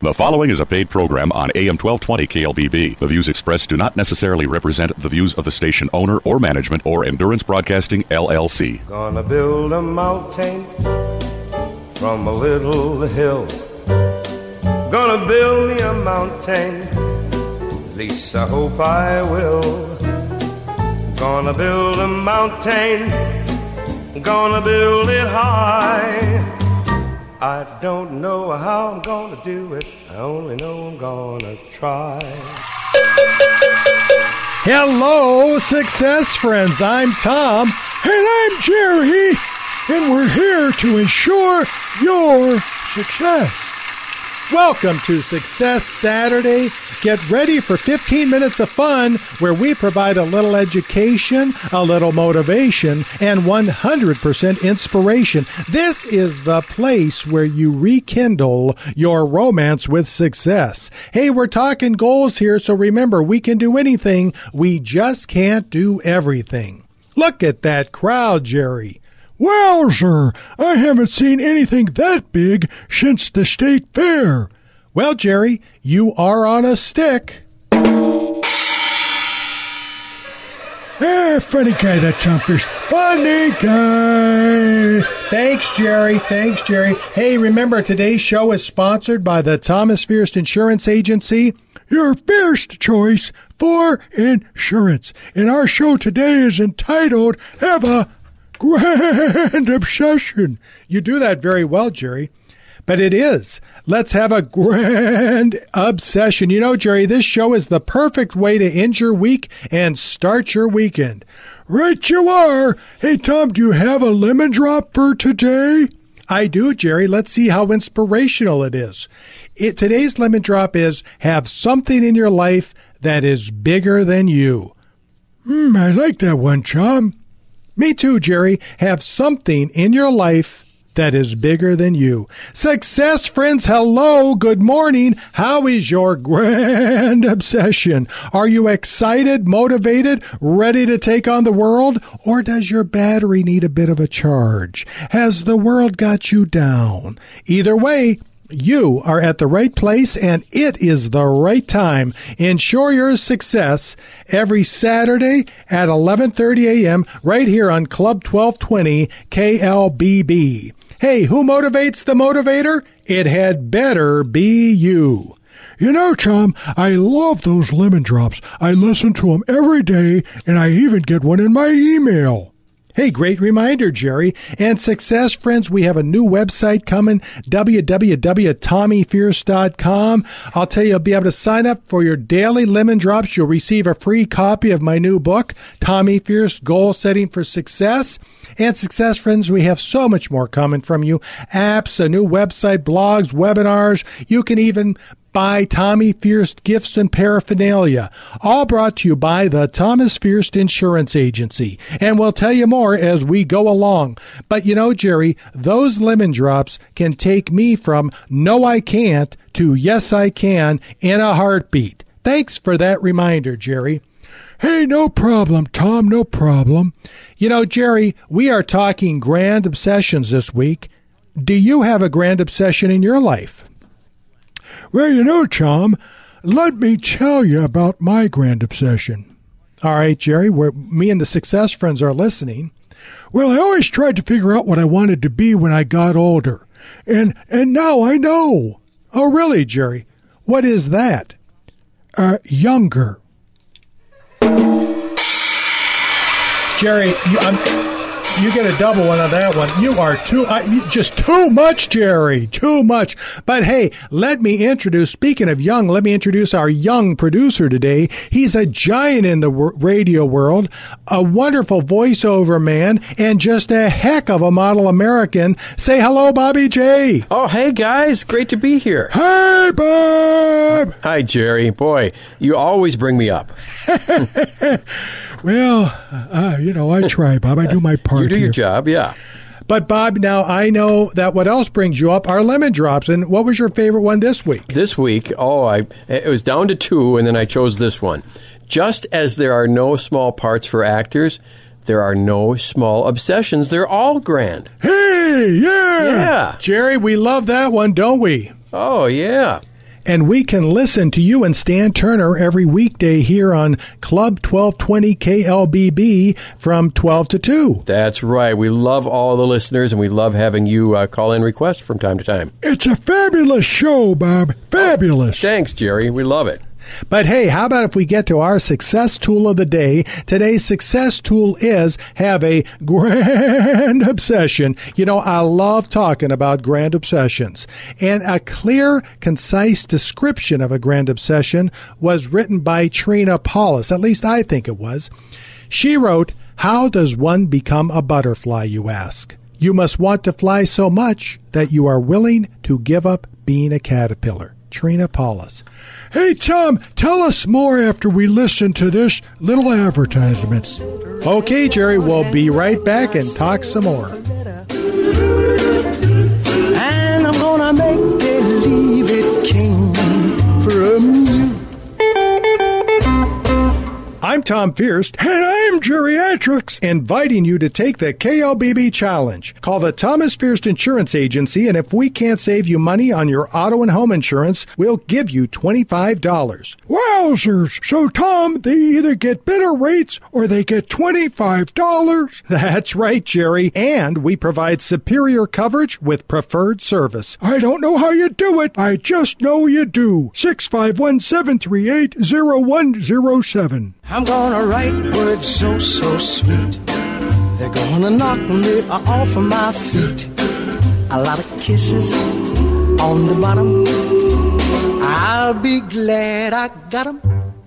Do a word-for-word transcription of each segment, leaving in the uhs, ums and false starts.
The following is a paid program on A M twelve twenty K L B B. The views expressed do not necessarily represent the views of the station owner or management or Endurance Broadcasting, L L C. Gonna build a mountain from a little hill. Gonna build me a mountain, at least I hope I will. Gonna build a mountain, gonna build it high. I don't know how I'm gonna do it, I only know I'm gonna try. Hello, success friends. I'm Tom. And I'm Jerry. And we're here to ensure your success. Welcome to Success Saturday. Get ready for fifteen minutes of fun where we provide a little education, a little motivation, and one hundred percent inspiration. This is the place where you rekindle your romance with success. Hey, we're talking goals here, so remember, we can do anything. We just can't do everything. Look at that crowd, Jerry. Well, sir, I haven't seen anything that big since the state fair. Well, Jerry, you are on a stick. Eh, funny guy, that Tomfish. Funny guy. Thanks, Jerry. Thanks, Jerry. Hey, remember, today's show is sponsored by the Thomas Fierst Insurance Agency. Your first choice for insurance. And our show today is entitled, Have a Grand Obsession. You do that very well, Jerry. But it is. Let's have a grand obsession. You know, Jerry, this show is the perfect way to end your week and start your weekend. Right you are. Hey, Tom, do you have a lemon drop for today? I do, Jerry. Let's see how inspirational it is. It, today's lemon drop is, have something in your life that is bigger than you. Hmm, I like that one, Tom. Me too, Jerry. Have something in your life that is bigger than you. Success, friends, hello, good morning. How is your grand obsession? Are you excited, motivated, ready to take on the world? Or does your battery need a bit of a charge? Has the world got you down? Either way, you are at the right place, and it is the right time. Ensure your success every Saturday at eleven thirty a.m. right here on Club twelve twenty K L B B. Hey, who motivates the motivator? It had better be you. You know, Tom, I love those lemon drops. I listen to them every day, and I even get one in my email. Hey, great reminder, Jerry. And success, friends, we have a new website coming, w w w dot tommy fierce dot com. I'll tell you, you'll be able to sign up for your daily lemon drops. You'll receive a free copy of my new book, Tommy Fierce, Goal Setting for Success. And success, friends, we have so much more coming from you. Apps, a new website, blogs, webinars. You can even buy Tommy Fierst gifts and paraphernalia, all brought to you by the Thomas Fierst Insurance Agency. And we'll tell you more as we go along. But you know, Jerry, those lemon drops can take me from no I can't to yes I can in a heartbeat. Thanks for that reminder, Jerry. Hey, no problem, Tom, no problem. You know, Jerry, we are talking grand obsessions this week. Do you have a grand obsession in your life? Well, you know, Tom, let me tell you about my grand obsession. All right, Jerry, where me and the success friends are listening. Well, I always tried to figure out what I wanted to be when I got older. And and now I know. Oh, really, Jerry? What is that? Uh, younger. Jerry, you, I'm, you get a double one on that one. You are too, I, just too much, Jerry, too much. But hey, let me introduce, speaking of young, let me introduce our young producer today. He's a giant in the w- radio world, a wonderful voiceover man, and just a heck of a model American. Say hello, Bobby J. Oh, hey, guys. Great to be here. Hey, Bob. Hi, Jerry. Boy, you always bring me up. Well, uh, you know, I try, Bob. I do my part. You do here. your job, yeah. But, Bob, now I know that what else brings you up are lemon drops. And what was your favorite one this week? This week, oh, I it was down to two, and then I chose this one. Just as there are no small parts for actors, there are no small obsessions. They're all grand. Hey, yeah. Yeah. Jerry, we love that one, don't we? Oh, yeah. And we can listen to you and Stan Turner every weekday here on Club twelve twenty K L B B from twelve to two. That's right. We love all the listeners, and we love having you uh, call in requests from time to time. It's a fabulous show, Bob. Fabulous. Thanks, Jerry. We love it. But hey, how about if we get to our success tool of the day? Today's success tool is have a grand obsession. You know, I love talking about grand obsessions. And a clear, concise description of a grand obsession was written by Trina Paulus. At least I think it was. She wrote, "How does one become a butterfly, you ask? You must want to fly so much that you are willing to give up being a caterpillar." Trina Paulus. Hey, Tom, tell us more after we listen to this little advertisement. Okay, Jerry, we'll be right back and talk some more. And I'm gonna make believe it came from you. I'm Tom Fierst. And I'm Geriatrics. Inviting you to take the K L B B Challenge. Call the Thomas Fierst Insurance Agency, and if we can't save you money on your auto and home insurance, we'll give you twenty-five dollars. Wowzers! So, Tom, they either get better rates or they get twenty-five dollars? That's right, Jerry. And we provide superior coverage with preferred service. I don't know how you do it. I just know you do. six five one, seven three eight, zero one zero seven. I'm gonna write words so, so sweet. They're gonna knock me off of my feet. A lot of kisses on the bottom. I'll be glad I got 'em.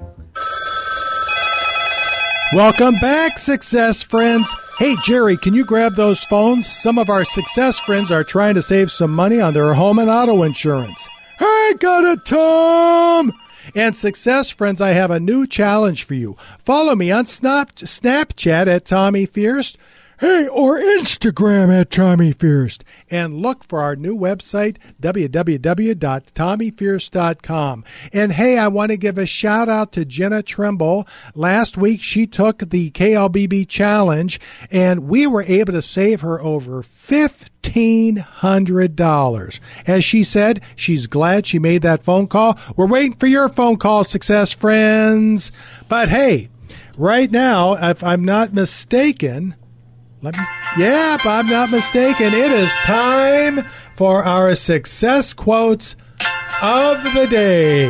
Welcome back, Success Friends. Hey, Jerry, can you grab those phones? Some of our Success Friends are trying to save some money on their home and auto insurance. I got it, Tom! And Success Friends, I have a new challenge for you. Follow me on Snap- Snapchat at Tommy Fierst. Hey, or Instagram at Tommy Fierst. And look for our new website, w w w dot tommy fierst dot com. And hey, I want to give a shout out to Jenna Trimble. Last week, she took the K L B B challenge, and we were able to save her over fifteen hundred dollars. As she said, she's glad she made that phone call. We're waiting for your phone call, Success Friends. But hey, right now, if I'm not mistaken... Let me, yeah, if I'm not mistaken, it is time for our success quotes of the day.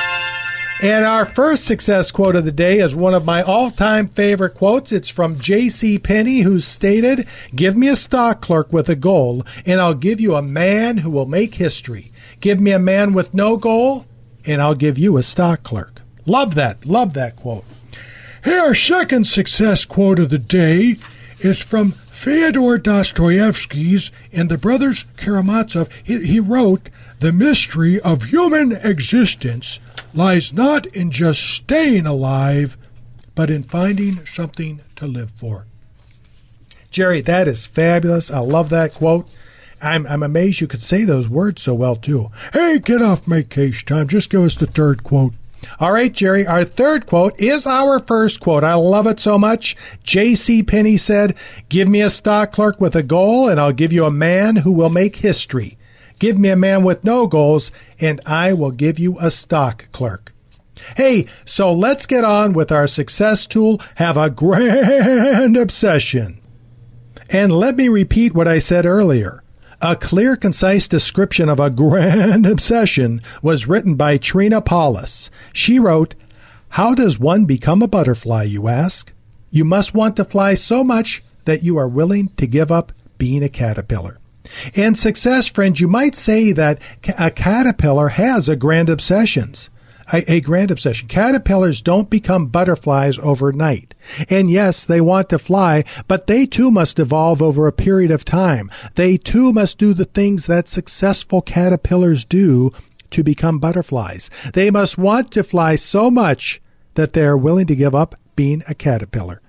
And our first success quote of the day is one of my all-time favorite quotes. It's from J C Penney, who stated, "Give me a stock clerk with a goal, and I'll give you a man who will make history. Give me a man with no goal, and I'll give you a stock clerk." Love that. Love that quote. Hey, our second success quote of the day is from Fyodor Dostoevsky's and the brothers Karamazov. He, he wrote, "The mystery of human existence lies not in just staying alive, but in finding something to live for." Jerry, that is fabulous. I love that quote. I'm, I'm amazed you could say those words so well, too. Hey, get off my case, Tom. Just give us the third quote. All right, Jerry, our third quote is our first quote. I love it so much. J C Penney said, "Give me a stock clerk with a goal, and I'll give you a man who will make history. Give me a man with no goals, and I will give you a stock clerk." Hey, so let's get on with our success tool. Have a grand obsession. And let me repeat what I said earlier. A clear, concise description of a grand obsession was written by Trina Paulus. She wrote, "How does one become a butterfly, you ask? You must want to fly so much that you are willing to give up being a caterpillar." And Success Friends, you might say that a caterpillar has a grand obsessions. A, a grand obsession. Caterpillars don't become butterflies overnight. And yes, they want to fly, but they too must evolve over a period of time. They too must do the things that successful caterpillars do to become butterflies. They must want to fly so much that they are willing to give up being a caterpillar.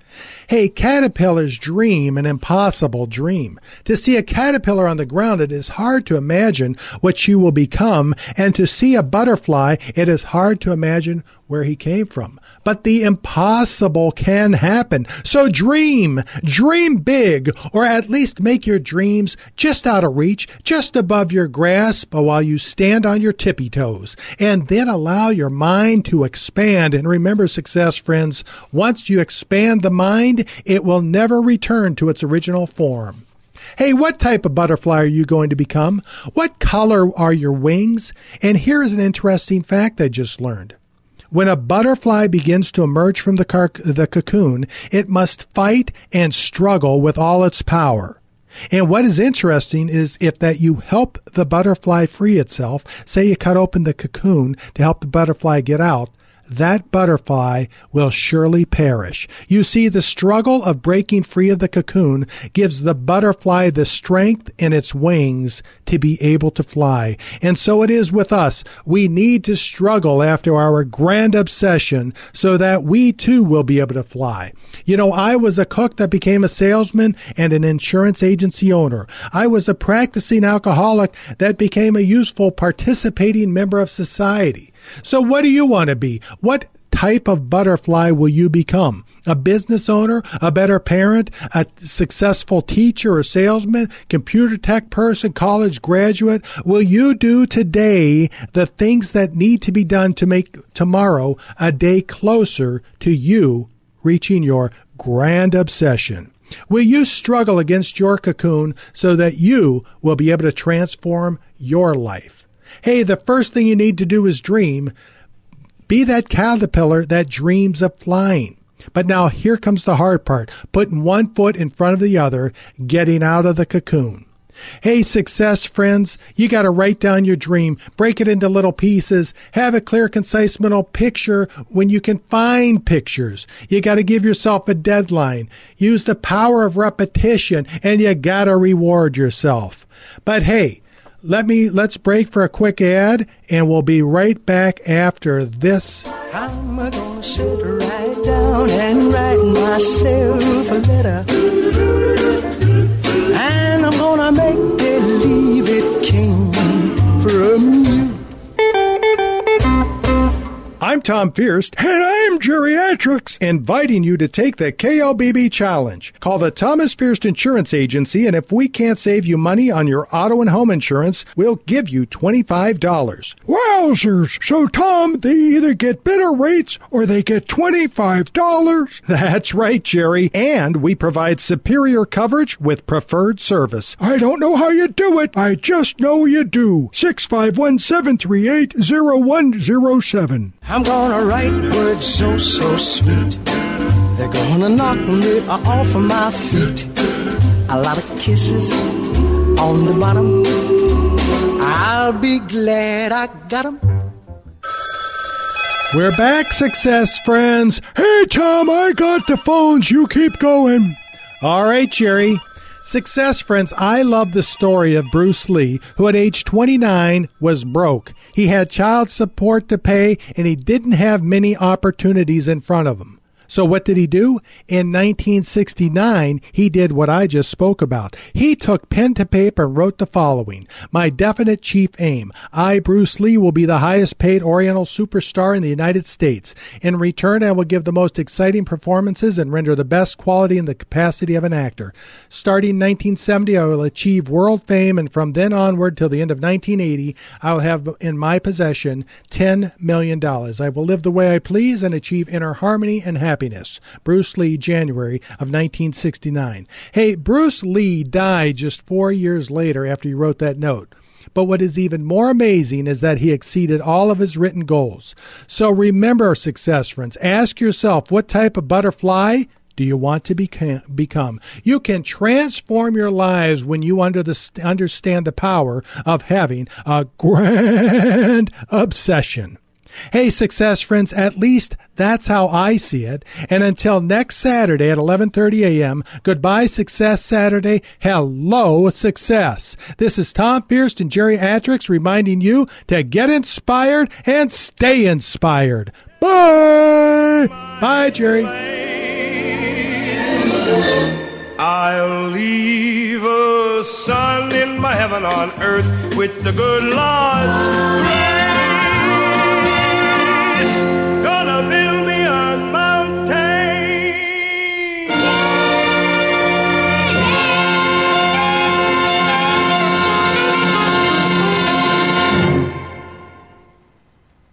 Hey, caterpillars dream an impossible dream. To see a caterpillar on the ground, it is hard to imagine what she will become, and to see a butterfly, it is hard to imagine where he came from. But the impossible can happen. So dream, dream big, or at least make your dreams just out of reach, just above your grasp while you stand on your tippy toes. And then allow your mind to expand. And remember, success friends, once you expand the mind, it will never return to its original form. Hey, what type of butterfly are you going to become? What color are your wings? And here is an interesting fact I just learned. When a butterfly begins to emerge from the, car- the cocoon, it must fight and struggle with all its power. And what is interesting is if that you help the butterfly free itself, say you cut open the cocoon to help the butterfly get out, that butterfly will surely perish. You see, the struggle of breaking free of the cocoon gives the butterfly the strength in its wings to be able to fly. And so it is with us. We need to struggle after our grand obsession so that we too will be able to fly. You know, I was a cook that became a salesman and an insurance agency owner. I was a practicing alcoholic that became a useful participating member of society. So what do you want to be? What type of butterfly will you become? A business owner, a better parent, a successful teacher or salesman, computer tech person, college graduate? Will you do today the things that need to be done to make tomorrow a day closer to you reaching your grand obsession? Will you struggle against your cocoon so that you will be able to transform your life? Hey, the first thing you need to do is dream. Be that caterpillar that dreams of flying. But now here comes the hard part, putting one foot in front of the other, getting out of the cocoon. Hey, success friends, you got to write down your dream, break it into little pieces, have a clear, concise mental picture when you can find pictures. You got to give yourself a deadline. Use the power of repetition, and you got to reward yourself. But hey, Let me, let's break for a quick ad, and we'll be right back after this. I'm gonna sit right down and write myself a letter, and I'm gonna make believe it came from you. I'm Tom Fierst. And I'm Geriatrics. Inviting you to take the K L B B Challenge. Call the Thomas Fierst Insurance Agency, and if we can't save you money on your auto and home insurance, we'll give you twenty-five dollars. Wowzers. So, Tom, they either get better rates or they get twenty-five dollars? That's right, Jerry. And we provide superior coverage with preferred service. I don't know how you do it. I just know you do. six five one, seven three eight, zero one zero seven. I'm gonna write words so, so sweet. They're gonna knock me off of my feet. A lot of kisses on the bottom. I'll be glad I got them. We're back, success friends. Hey, Tom, I got the phones. You keep going. All right, Jerry. Success friends, I love the story of Bruce Lee, who at age twenty-nine was broke. He had child support to pay, and he didn't have many opportunities in front of him. So what did he do? In nineteen sixty-nine, he did what I just spoke about. He took pen to paper and wrote the following. My definite chief aim. I, Bruce Lee, will be the highest paid Oriental superstar in the United States. In return, I will give the most exciting performances and render the best quality in the capacity of an actor. Starting in nineteen seventy, I will achieve world fame, and from then onward till the end of nineteen eighty, I will have in my possession ten million dollars. I will live the way I please and achieve inner harmony and happiness. Happiness. Bruce Lee, January of nineteen sixty-nine. Hey, Bruce Lee died just four years later after he wrote that note. But what is even more amazing is that he exceeded all of his written goals. So remember, success friends, ask yourself, what type of butterfly do you want to become? You can transform your lives when you under the, understand the power of having a grand obsession. Hey, success friends, at least that's how I see it. And until next Saturday at eleven thirty a.m., goodbye, Success Saturday. Hello, success. This is Tom Fierst and Geriatrics reminding you to get inspired and stay inspired. Bye. Bye, Jerry. I'll leave a son in my heaven on earth with the good Lord's grace.